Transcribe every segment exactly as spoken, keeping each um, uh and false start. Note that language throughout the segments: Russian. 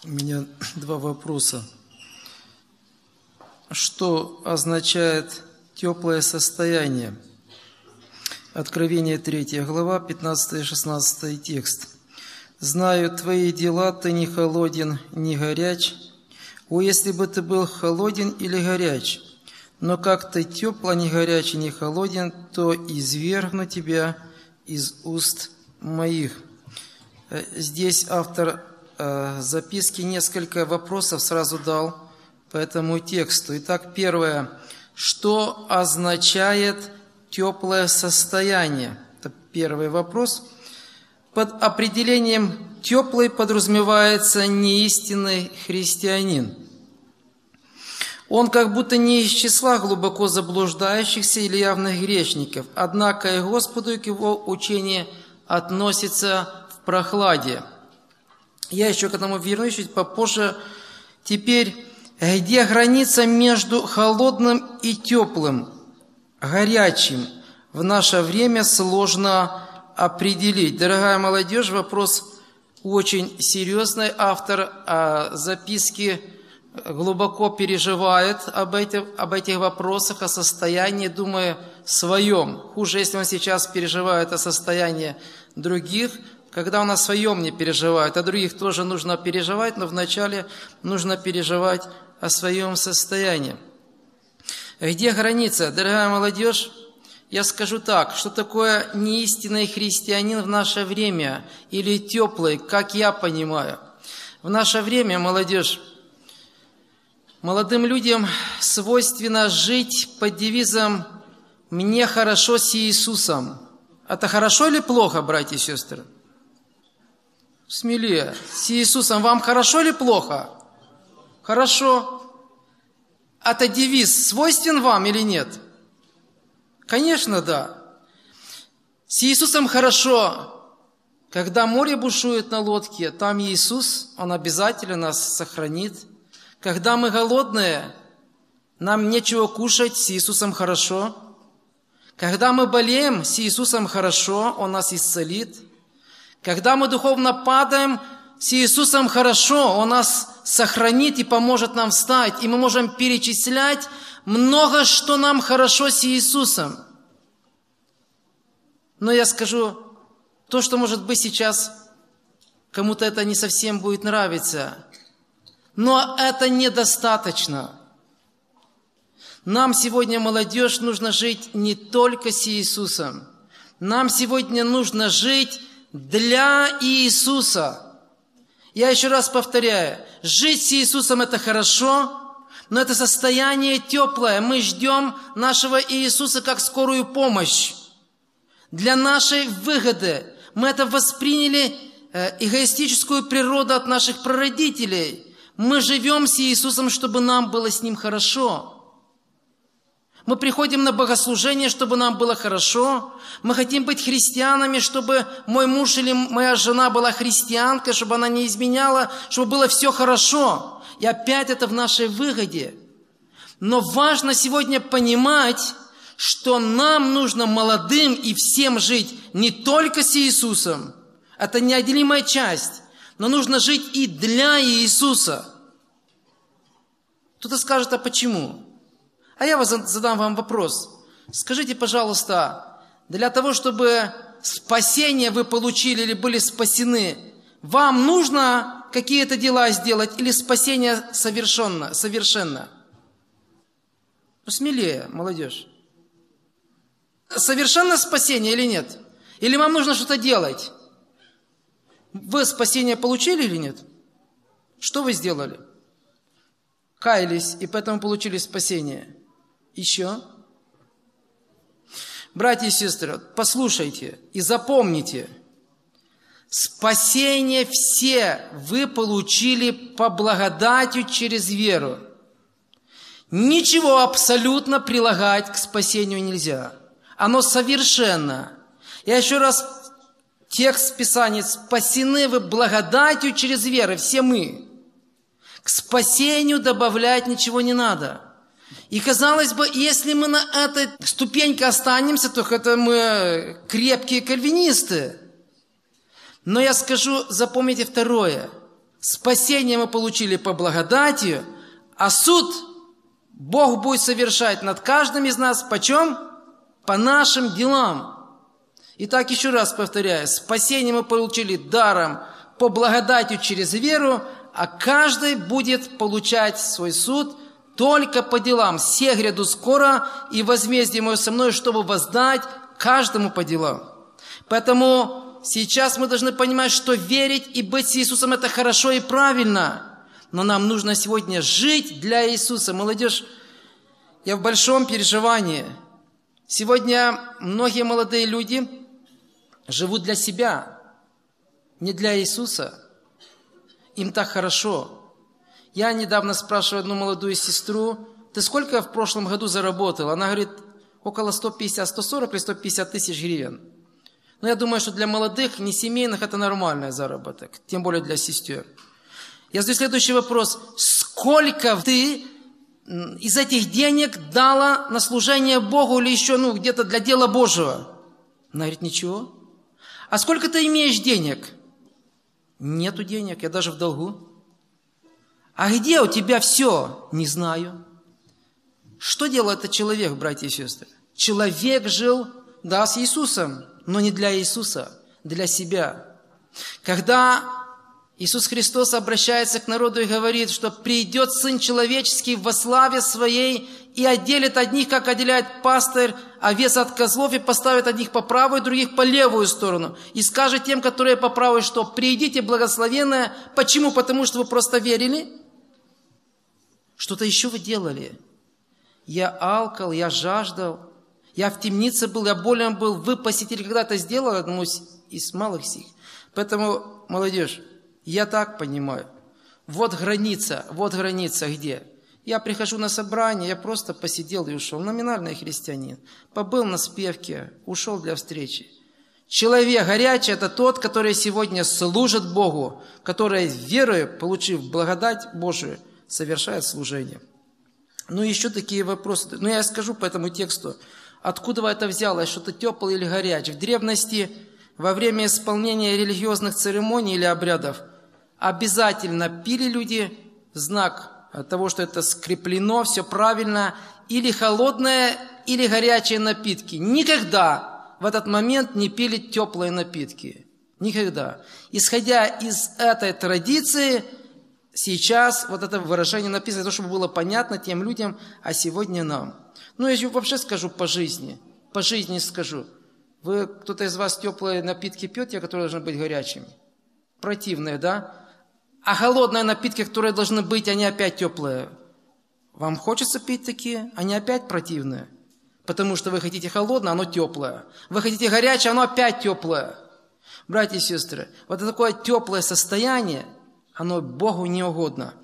У меня два вопроса. Что означает теплое состояние? Откровение третья глава, пятнадцатый и шестнадцатый текст. «Знаю твои дела, ты не холоден, не горяч. О, если бы ты был холоден или горяч, но как ты тепла, не горяч и не холоден, то извергну тебя из уст моих». Здесь автор записки несколько вопросов сразу дал по этому тексту. Итак, первое. Что означает теплое состояние? Это первый вопрос. Под определением «теплый» подразумевается неистинный христианин. Он как будто не из числа глубоко заблуждающихся или явных грешников, однако и Господу, и к его учению относится в прохладе. Я еще к этому вернусь чуть попозже. Теперь, где граница между холодным и теплым, горячим, в наше время сложно определить. Дорогая молодежь, вопрос очень серьезный. Автор записки глубоко переживает об этих, об этих вопросах, о состоянии, думаю, своем. Хуже, если он сейчас переживает о состоянии других. Когда он о своем не переживает, о других тоже нужно переживать, но вначале нужно переживать о своем состоянии. Где граница? Дорогая молодежь, я скажу так, что такое неистинный христианин в наше время или теплый, как я понимаю. В наше время, молодежь, молодым людям свойственно жить под девизом «Мне хорошо с Иисусом». Это хорошо или плохо, братья и сестры? Смелее. С Иисусом вам хорошо или плохо? Хорошо. Это девиз свойствен вам или нет? Конечно, да. С Иисусом хорошо. Когда море бушует на лодке, там Иисус, Он обязательно нас сохранит. Когда мы голодные, нам нечего кушать, с Иисусом хорошо. Когда мы болеем, с Иисусом хорошо, Он нас исцелит. Когда мы духовно падаем, с Иисусом хорошо, Он нас сохранит и поможет нам встать. И мы можем перечислять много, что нам хорошо с Иисусом. Но я скажу, то, что, может быть, сейчас кому-то это не совсем будет нравиться, но это недостаточно. Нам сегодня, молодежь, нужно жить не только с Иисусом. Нам сегодня нужно жить для Иисуса. Я еще раз повторяю, жить с Иисусом – это хорошо, но это состояние теплое. Мы ждем нашего Иисуса как скорую помощь. Для нашей выгоды. Мы это восприняли, эгоистическую природу от наших прародителей. Мы живем с Иисусом, чтобы нам было с Ним хорошо. Мы приходим на богослужение, чтобы нам было хорошо. Мы хотим быть христианами, чтобы мой муж или моя жена была христианкой, чтобы она не изменяла, чтобы было все хорошо. И опять это в нашей выгоде. Но важно сегодня понимать, что нам нужно молодым и всем жить не только с Иисусом. Это неотделимая часть. Но нужно жить и для Иисуса. Кто-то скажет, а почему? А я задам вам вопрос. Скажите, пожалуйста, для того, чтобы спасение вы получили или были спасены, вам нужно какие-то дела сделать или спасение совершенно? совершенно? Ну, смелее, молодежь. Совершенно спасение или нет? Или вам нужно что-то делать? Вы спасение получили или нет? Что вы сделали? Каялись и поэтому получили спасение. Еще? Братья и сестры, послушайте и запомните. Спасение все вы получили по благодатью через веру. Ничего абсолютно прилагать к спасению нельзя. Оно совершенно. Я еще раз, текст Писания: спасены вы благодатью через веру, все мы. К спасению добавлять ничего не надо. И казалось бы, если мы на этой ступеньке останемся, то это мы крепкие кальвинисты. Но я скажу, запомните второе. Спасение мы получили по благодати, а суд Бог будет совершать над каждым из нас почем? По нашим делам. Итак, еще раз повторяю, спасение мы получили даром по благодати через веру, а каждый будет получать свой суд только по делам. «Се гряду скоро, и возмездие мое со мной, чтобы воздать каждому по делам». Поэтому сейчас мы должны понимать, что верить и быть с Иисусом – это хорошо и правильно. Но нам нужно сегодня жить для Иисуса. Молодежь, я в большом переживании. Сегодня многие молодые люди живут для себя, не для Иисуса. Им так хорошо. Я недавно спрашиваю одну молодую сестру: ты сколько в прошлом году заработала? Она говорит, около сто пятьдесят, сто сорок или сто пятьдесят тысяч гривен. Но я думаю, что для молодых, не семейных, это нормальный заработок, тем более для сестер. Я задаю следующий вопрос. Сколько ты из этих денег дала на служение Богу или еще ну, где-то для дела Божьего? Она говорит, ничего. А сколько ты имеешь денег? Нету денег, я даже в долгу. А где у тебя все? Не знаю. Что делал этот человек, братья и сестры? Человек жил, да, с Иисусом, но не для Иисуса, для себя. Когда Иисус Христос обращается к народу и говорит, что придет Сын Человеческий во славе Своей и отделит одних, как отделяет пастырь овец от козлов, и поставит одних по правую, других по левую сторону. И скажет тем, которые по правой, что «придите, благословенные». Почему? Потому что вы просто верили? Что-то еще вы делали. Я алкал, я жаждал, я в темнице был, я болен был. Вы, посетили, когда-то сделали одному из малых сих. Поэтому, молодежь, я так понимаю. Вот граница, вот граница где? Я прихожу на собрание, я просто посидел и ушел. Номинальный христианин. Побыл на спевке, ушел для встречи. Человек горячий – это тот, который сегодня служит Богу, который верой, получив благодать Божию, совершает служение. Ну, еще такие вопросы. Ну, я скажу по этому тексту. Откуда это взялось? Что-то теплое или горячее? В древности, во время исполнения религиозных церемоний или обрядов, обязательно пили люди в знак того, что это скреплено, все правильно, или холодные, или горячие напитки. Никогда в этот момент не пили теплые напитки. Никогда. Исходя из этой традиции, сейчас вот это выражение написано, для того, чтобы было понятно тем людям, а сегодня нам. Ну, я вообще скажу по жизни. По жизни скажу. Вы, кто-то из вас теплые напитки пьете, которые должны быть горячими? Противные, да? А холодные напитки, которые должны быть, они опять теплые. Вам хочется пить такие? Они опять противные. Потому что вы хотите холодное, оно теплое. Вы хотите горячее, оно опять теплое. Братья и сестры, вот это такое теплое состояние, оно Богу не угодно.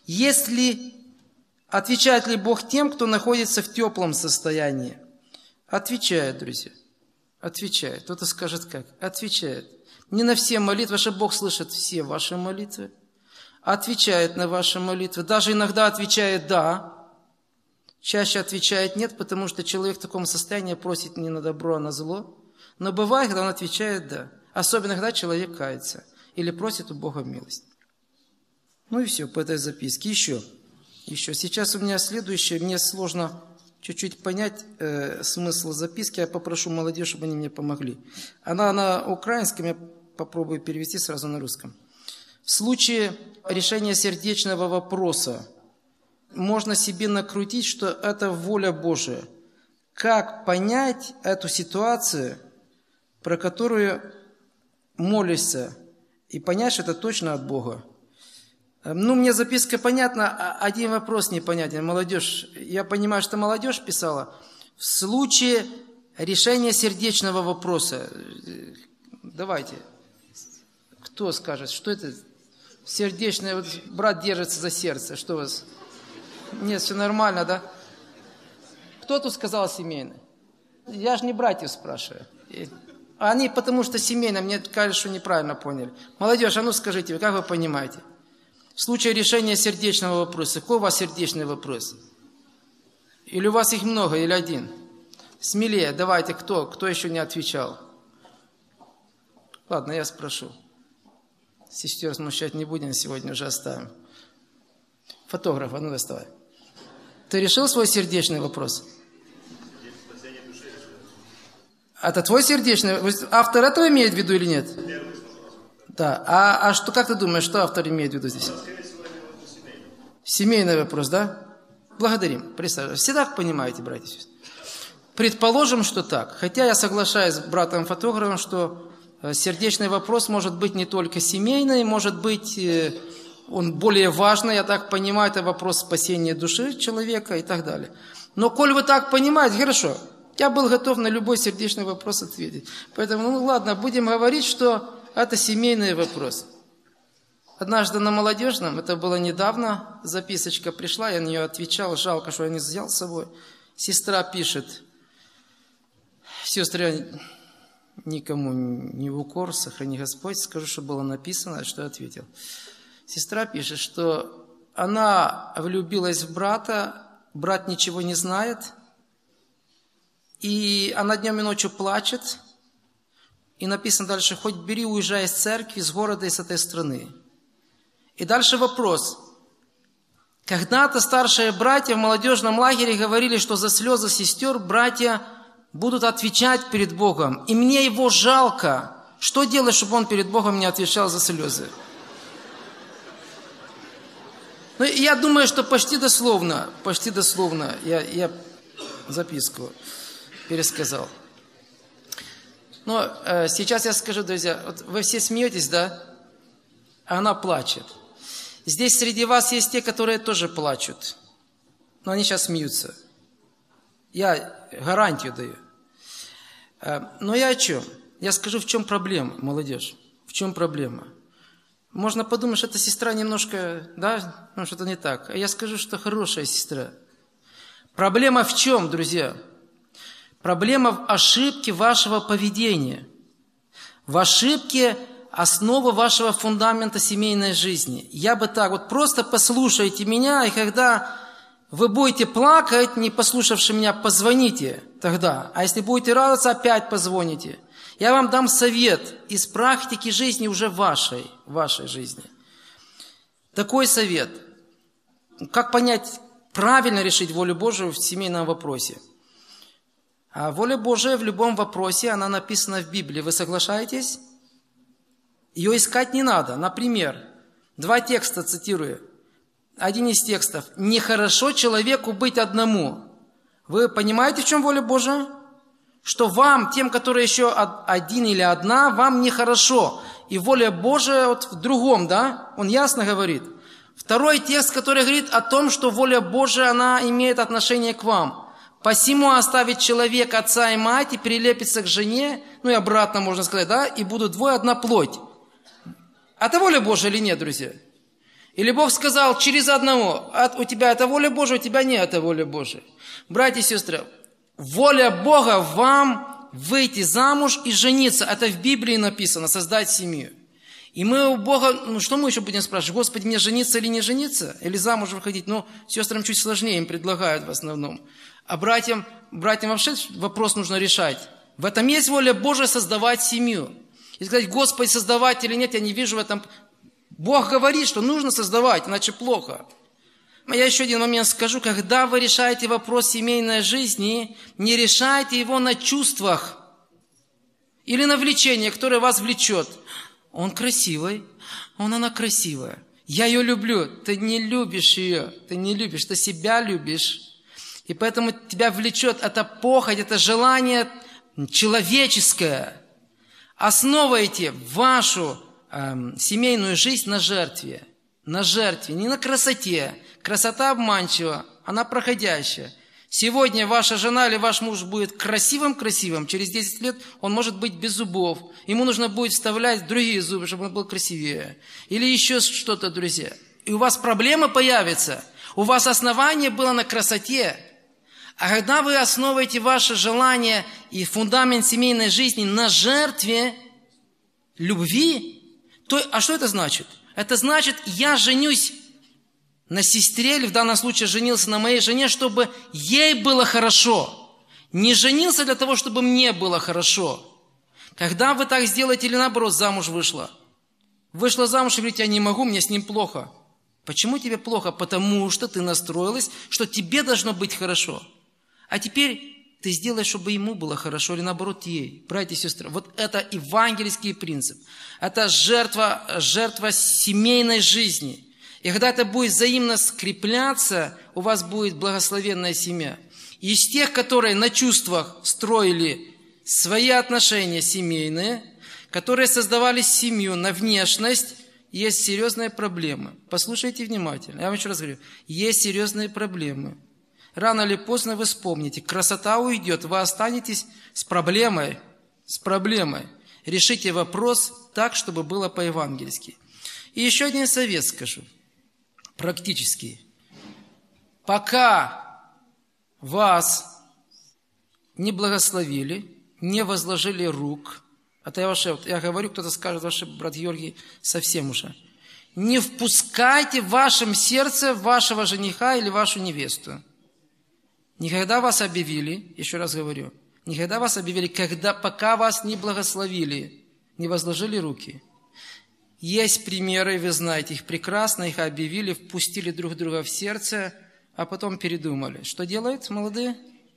Если, отвечает ли Бог тем, кто находится в теплом состоянии? Отвечает, друзья. Отвечает. Кто-то скажет как? Отвечает. Не на все молитвы, что Бог слышит все ваши молитвы. Отвечает на ваши молитвы. Даже иногда отвечает «да». Чаще отвечает «нет», потому что человек в таком состоянии просит не на добро, а на зло. Но бывает, когда он отвечает «да». Особенно, когда человек кается или просит у Бога милость. Ну и все по этой записке. Еще. Еще. Сейчас у меня следующее. Мне сложно чуть-чуть понять э, смысл записки. Я попрошу молодежь, чтобы они мне помогли. Она на украинском, я попробую перевести сразу на русском. В случае решения сердечного вопроса можно себе накрутить, что это воля Божия. Как понять эту ситуацию, про которую молишься, и понять, что это точно от Бога? Ну, мне записка понятна, а один вопрос непонятен. Молодежь, я понимаю, что молодежь писала. В случае решения сердечного вопроса, давайте, кто скажет, что это сердечное, вот брат держится за сердце, что у вас? Нет, все нормально, да? Кто тут сказал семейное? Я же не братьев спрашиваю. Они потому что семейно, мне кажется, что неправильно поняли. Молодежь, а ну скажите, как вы понимаете? В случае решения сердечного вопроса, какой у вас сердечный вопрос? Или у вас их много, или один? Смелее, давайте, кто, кто еще не отвечал? Ладно, я спрошу. Сестер смущать не будем, сегодня уже оставим. Фотограф, а ну доставай. Ты решил свой сердечный вопрос? Это твой сердечный? Автор этого имеет в виду или нет? Да. А, а что, как ты думаешь, что автор имеет в виду здесь? Семейный вопрос, да? Благодарим. Присаживайтесь. Все так понимаете, братья и сестры? Предположим, что так. Хотя я соглашаюсь с братом-фотографом, что сердечный вопрос может быть не только семейный, может быть, он более важный, я так понимаю, это вопрос спасения души человека и так далее. Но коль вы так понимаете, хорошо, я был готов на любой сердечный вопрос ответить. Поэтому, ну ладно, будем говорить, что это семейный вопрос. Однажды на молодежном, это было недавно, записочка пришла, я на нее отвечал, жалко, что я не взял с собой. Сестра пишет: сестры, никому не в укор, сохрани Господь, скажу, что было написано, что я ответил. Сестра пишет, что она влюбилась в брата, брат ничего не знает, и она днем и ночью плачет, и написано дальше: хоть бери, уезжай из церкви, из города и с этой страны. И дальше вопрос. Когда-то старшие братья в молодежном лагере говорили, что за слезы сестер братья будут отвечать перед Богом. И мне его жалко. Что делать, чтобы он перед Богом не отвечал за слезы? Ну, я думаю, что почти дословно, почти дословно я, я записку пересказал. Но э, сейчас я скажу, друзья, вот вы все смеетесь, да? Она плачет. Здесь среди вас есть те, которые тоже плачут. Но они сейчас смеются. Я гарантию даю. Но я о чем? Я скажу, в чем проблема, молодежь. В чем проблема? Можно подумать, что эта сестра немножко, да, ну что-то не так. А я скажу, что хорошая сестра. Проблема в чем, друзья? Проблема в ошибке вашего поведения. В ошибке основа вашего фундамента семейной жизни. Я бы так, вот просто послушайте меня, и когда вы будете плакать, не послушавши меня, позвоните тогда. А если будете радоваться, опять позвоните. Я вам дам совет из практики жизни уже вашей, вашей жизни. Такой совет. Как понять, правильно решить волю Божию в семейном вопросе? А воля Божия в любом вопросе, она написана в Библии. Вы соглашаетесь? Ее искать не надо. Например, два текста цитирую. Один из текстов. «Нехорошо человеку быть одному». Вы понимаете, в чем воля Божия? Что вам, тем, которые еще один или одна, вам нехорошо. И воля Божия вот в другом, да? Он ясно говорит. Второй текст, который говорит о том, что воля Божия, она имеет отношение к вам. «Посему оставит человек отца и мать и прилепится к жене», ну и обратно можно сказать, да? «И будут двое одна плоть». Это воля Божия или нет, друзья? Или Бог сказал через одного: у тебя это воля Божия, у тебя нет это воля Божия. Братья и сестры, воля Бога вам выйти замуж и жениться. Это в Библии написано, создать семью. И мы у Бога, ну что мы еще будем спрашивать? Господи, мне жениться или не жениться? Или замуж выходить? Ну, сестрам чуть сложнее, им предлагают в основном. А братьям, братьям вообще вопрос нужно решать. В этом есть воля Божия создавать семью. И сказать: Господи, создавать или нет, я не вижу в этом. Бог говорит, что нужно создавать, иначе плохо. Я еще один момент скажу. Когда вы решаете вопрос семейной жизни, не решайте его на чувствах или на влечение, которое вас влечет. Он красивый, он, она красивая. Я ее люблю. Ты не любишь ее, ты не любишь, ты себя любишь. И поэтому тебя влечет эта похоть, это желание человеческое. Основывайте вашу э, семейную жизнь на жертве. На жертве, не на красоте. Красота обманчива, она проходящая. Сегодня ваша жена или ваш муж будет красивым-красивым, через десять лет он может быть без зубов. Ему нужно будет вставлять другие зубы, чтобы он был красивее. Или еще что-то, друзья. И у вас проблема появится. У вас основание было на красоте. А когда вы основываете ваше желание и фундамент семейной жизни на жертве любви, то, а что это значит? Это значит, я женюсь на сестре, или в данном случае женился на моей жене, чтобы ей было хорошо. Не женился для того, чтобы мне было хорошо. Когда вы так сделаете, или наоборот, замуж вышла, Вышла замуж и говорит, я не могу, мне с ним плохо. Почему тебе плохо? Потому что ты настроилась, что тебе должно быть хорошо. А теперь ты сделаешь, чтобы ему было хорошо, или наоборот ей. Братья и сестры, вот это евангельский принцип. Это жертва, жертва семейной жизни. И когда это будет взаимно скрепляться, у вас будет благословенная семья. И из тех, которые на чувствах строили свои отношения семейные, которые создавали семью на внешность, есть серьезные проблемы. Послушайте внимательно. Я вам еще раз говорю. Есть серьезные проблемы. Рано или поздно вы вспомните. Красота уйдет. Вы останетесь с проблемой. С проблемой. Решите вопрос так, чтобы было по-евангельски. И еще один совет скажу. Практический. Пока вас не благословили, не возложили рук, это я, ваше, я говорю, кто-то скажет, ваш брат Георгий, совсем уже. Не впускайте в вашем сердце вашего жениха или вашу невесту. Никогда вас объявили, еще раз говорю, никогда вас объявили, когда, пока вас не благословили, не возложили руки. Есть примеры, вы знаете их прекрасно, их объявили, впустили друг друга в сердце, а потом передумали. Что делают молодые?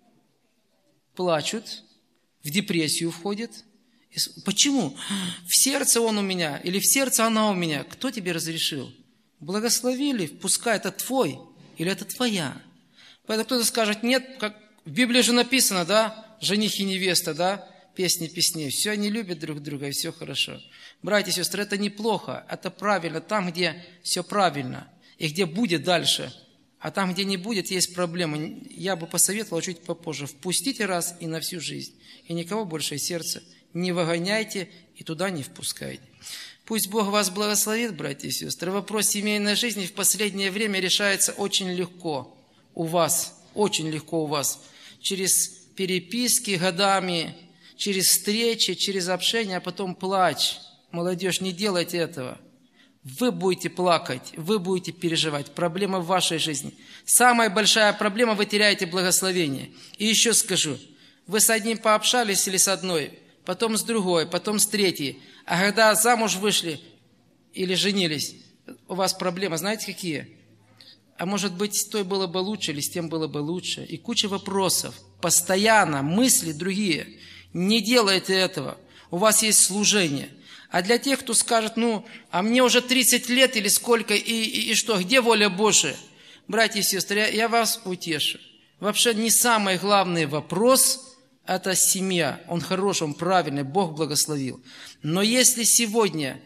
Плачут, в депрессию входят. Почему? В сердце он у меня, или в сердце она у меня. Кто тебе разрешил? Благословили, пускай это твой, или это твоя. Поэтому кто-то скажет, нет, как в Библии же написано, да, жених и невеста, да, песни песней. Все, они любят друг друга, и все хорошо. Братья и сестры, это неплохо, это правильно, там, где все правильно, и где будет дальше. А там, где не будет, есть проблемы. Я бы посоветовал чуть попозже. Впустите раз и на всю жизнь. И никого больше из сердца не выгоняйте и туда не впускайте. Пусть Бог вас благословит, братья и сестры. Вопрос семейной жизни в последнее время решается очень легко у вас, очень легко у вас. Через переписки годами, через встречи, через общение, а потом плач. Молодежь, не делайте этого. Вы будете плакать, вы будете переживать. Проблема в вашей жизни. Самая большая проблема, вы теряете благословение. И еще скажу, вы с одним пообщались или с одной, потом с другой, потом с третьей. А когда замуж вышли или женились, у вас проблемы, знаете какие? А может быть, с той было бы лучше, или с тем было бы лучше. И куча вопросов. Постоянно мысли другие. Не делайте этого. У вас есть служение. А для тех, кто скажет, ну, а мне уже тридцать лет или сколько, и, и, и что, где воля Божия? Братья и сестры, я, я вас утешу. Вообще не самый главный вопрос – это семья. Он хороший, он правильный, Бог благословил. Но если сегодня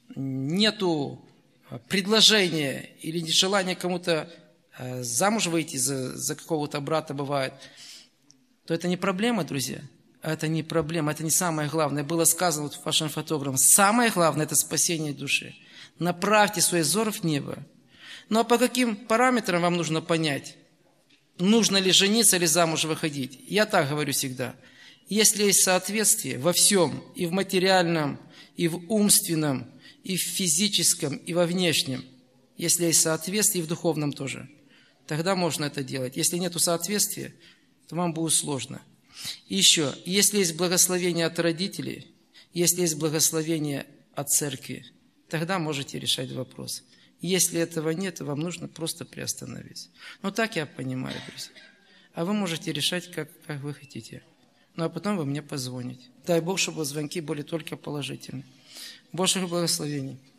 нету предложения или желания кому-то замуж выйти за, за какого-то брата бывает, то это не проблема, друзья. Это не проблема, это не самое главное. Было сказано вот вашим фотографам, самое главное – это спасение души. Направьте свой взор в небо. Ну а по каким параметрам вам нужно понять, нужно ли жениться или замуж выходить? Я так говорю всегда. Если есть соответствие во всем, и в материальном, и в умственном, и в физическом, и во внешнем, если есть соответствие, и в духовном тоже, тогда можно это делать. Если нет соответствия, то вам будет сложно. И еще, если есть благословение от родителей, если есть благословение от церкви, тогда можете решать вопрос. Если этого нет, вам нужно просто приостановиться. Ну, так я понимаю, друзья. А вы можете решать, как, как вы хотите. Ну, а потом вы мне позвоните. Дай Бог, чтобы звонки были только положительные. Божьих благословений.